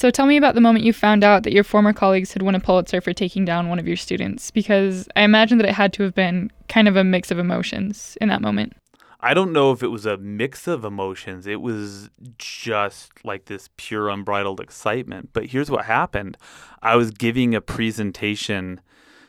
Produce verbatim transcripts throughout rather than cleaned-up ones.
So tell me about the moment you found out that your former colleagues had won a Pulitzer for taking down one of your students, because I imagine that it had to have been kind of a mix of emotions in that moment. I don't know if it was a mix of emotions. It was just like this pure unbridled excitement. But here's what happened. I was giving a presentation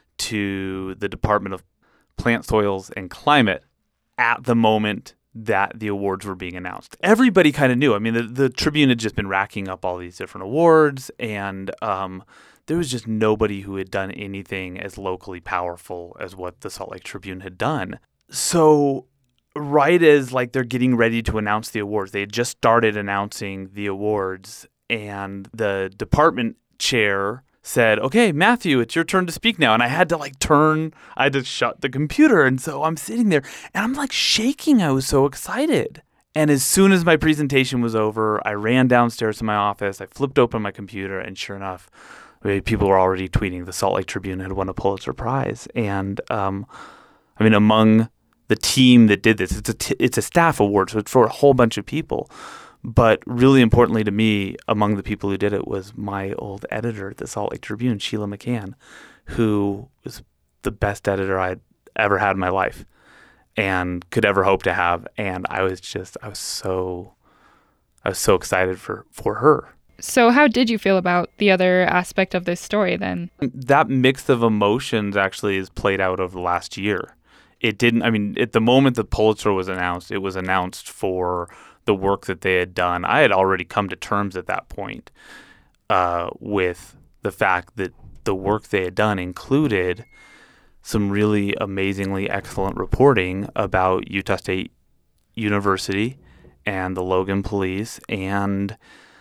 to the Department of Plant, Soils, and Climate at the moment that the awards were being announced. Everybody kind of knew. I mean, the, the Tribune had just been racking up all these different awards, and um, there was just nobody who had done anything as locally powerful as what the Salt Lake Tribune had done. So right as like they're getting ready to announce the awards, they had just started announcing the awards, and the department chair said, "Okay, Matthew, it's your turn to speak now." And I had to like turn, I had to shut the computer. And so I'm sitting there and I'm like shaking. I was so excited. And as soon as my presentation was over, I ran downstairs to my office. I flipped open my computer, and sure enough, people were already tweeting the Salt Lake Tribune had won a Pulitzer Prize. And um, I mean, among the team that did this, it's a, t- it's a staff award, so it's for a whole bunch of people. But really importantly to me, among the people who did it was my old editor at the Salt Lake Tribune, Sheila McCann, who was the best editor I'd ever had in my life and could ever hope to have. And I was just, I was so, I was so excited for, for her. So how did you feel about the other aspect of this story then? That mix of emotions actually is played out over the last year. It didn't, I mean, at the moment the Pulitzer was announced, it was announced for the work that they had done. I had already come to terms at that point uh, with the fact that the work they had done included some really amazingly excellent reporting about Utah State University and the Logan Police and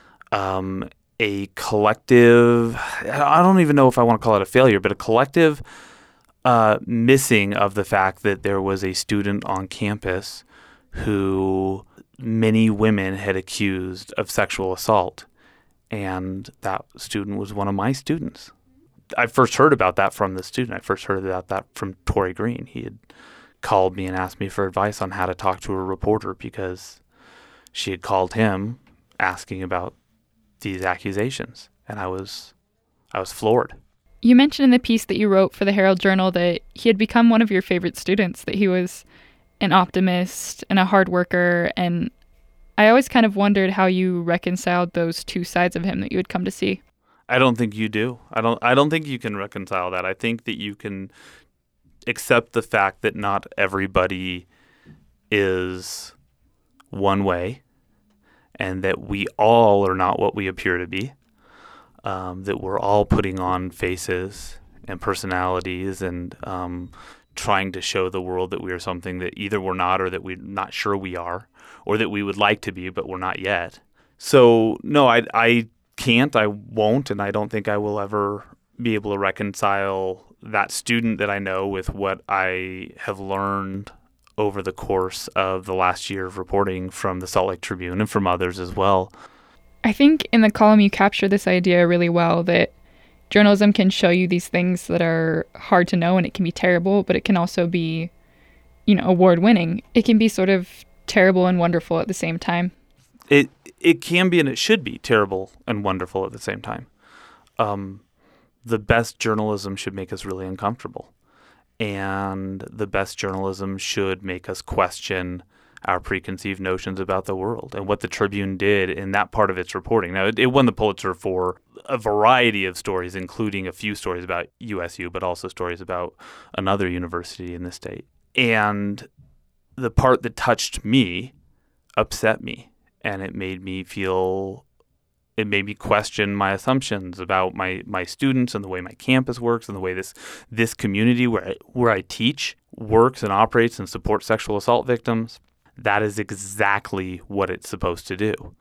um, a collective, I don't even know if I want to call it a failure, but a collective uh, missing of the fact that there was a student on campus who many women had accused of sexual assault, and that student was one of my students. I first heard about that from the student. I first heard about that from Torrey Green. He had called me and asked me for advice on how to talk to a reporter because she had called him asking about these accusations, and I was I was floored. You mentioned in the piece that you wrote for the Herald Journal that he had become one of your favorite students, that he was an optimist and a hard worker, and I always kind of wondered how you reconciled those two sides of him that you had come to see. I don't think you do. I don't I don't think you can reconcile that. I think that you can accept the fact that not everybody is one way and that we all are not what we appear to be, um, that we're all putting on faces and personalities and um trying to show the world that we are something that either we're not or that we're not sure we are or that we would like to be, but we're not yet. So, no, I, I can't, I won't, and I don't think I will ever be able to reconcile that student that I know with what I have learned over the course of the last year of reporting from the Salt Lake Tribune and from others as well. I think in the column you capture this idea really well, that journalism can show you these things that are hard to know, and it can be terrible, but it can also be, you know, award-winning. It can be sort of terrible and wonderful at the same time. It it can be, and it should be terrible and wonderful at the same time. Um, the best journalism should make us really uncomfortable, and the best journalism should make us question our preconceived notions about the world. And what the Tribune did in that part of its reporting. Now, it, it won the Pulitzer for a variety of stories, including a few stories about U S U, but also stories about another university in the state. And the part that touched me upset me, and it made me feel, it made me question my assumptions about my, my students and the way my campus works and the way this this community where I, where I teach works and operates and supports sexual assault victims. That is exactly what it's supposed to do.